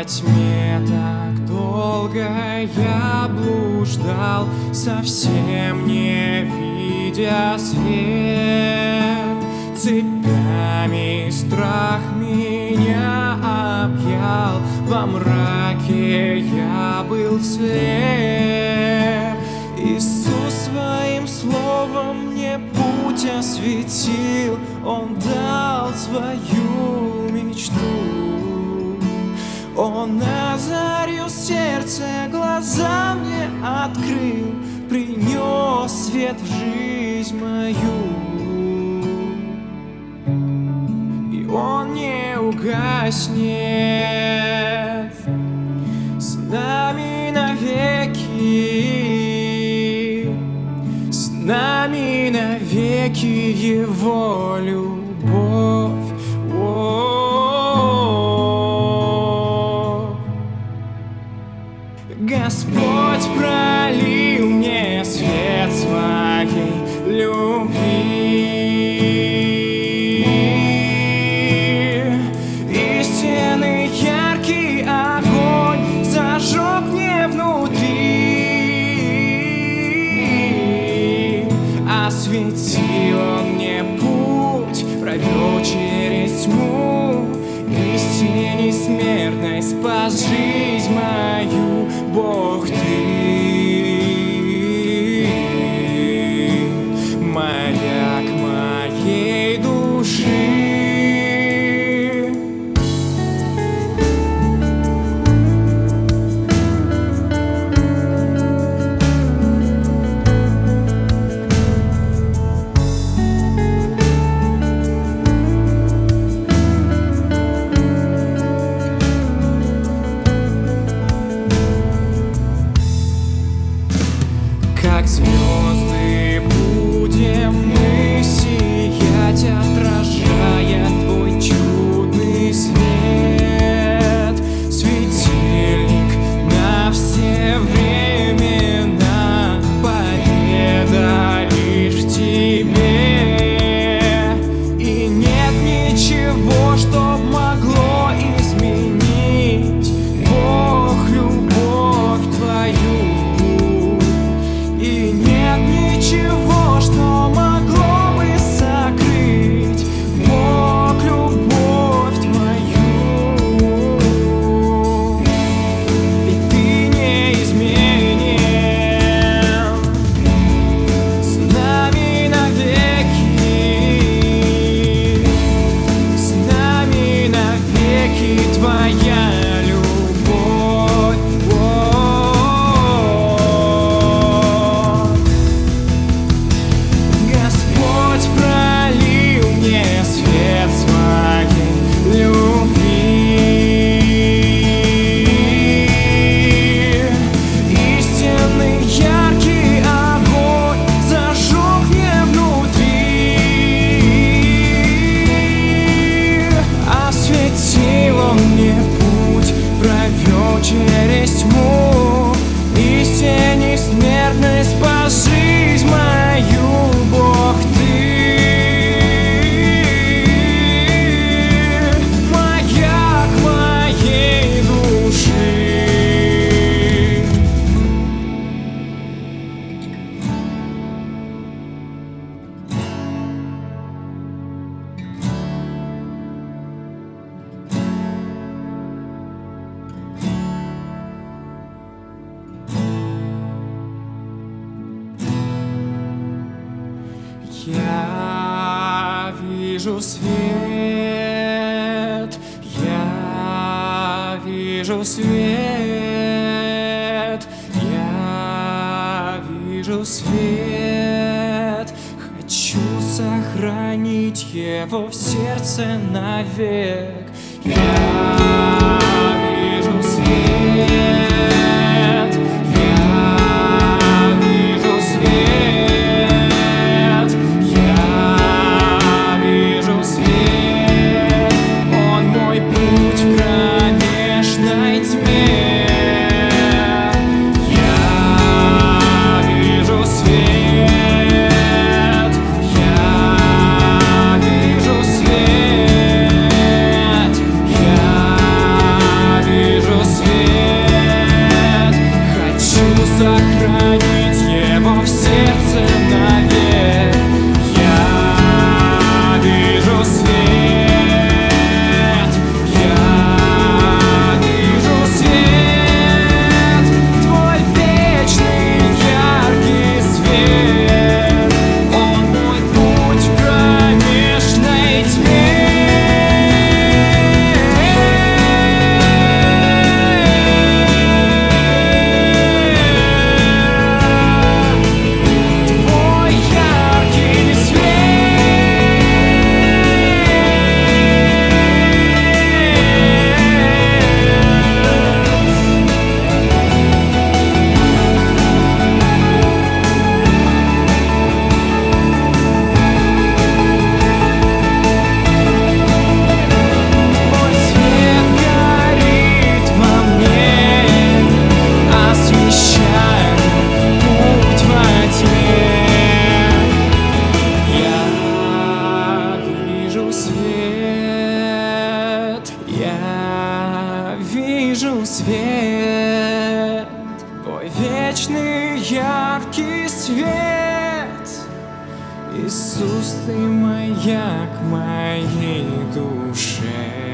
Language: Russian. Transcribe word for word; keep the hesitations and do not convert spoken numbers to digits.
тьме так долго я блуждал, совсем не видя свет. Цепями страх меня объял, во мраке я был слеп. Иисус своим словом мне путь осветил, Он дал свою мечту. Он озарил сердце, глаза мне открыл, принес свет в жизнь мою. И он не угаснет с нами навеки, с нами навеки Его любовь. Господь пролил мне свет своей любви, истинный яркий огонь зажег мне внутри, осветил Он мне путь, провел через тьму, из тени смертной спас жизнь мою. Бог, Ты маяк моей души. Как звезды будем мы сиять, отражая Твой чудный свет. Светильник на все времена, победа лишь в Тебе. И нет ничего, что могло изменить, Бог, любовь Твою. И нет ничего, что могло бы сокрыть, Бог, любовь Твою. И Ты неизменен, с нами навеки, с нами навеки Твоя любовь. Господь пролил мне свет своей любви, истинный яркий огонь зажег мне внутри, осветил Он мне путь, провел через тьму, из тени смертной спас жизнь мою. Бог, Ты маяк моей души. Я вижу свет, я вижу свет, я вижу свет. Хочу сохранить его в сердце навек. Я вижу свет, я вижу свет. Я вечный яркий свет. Иисус, Ты маяк моей душе.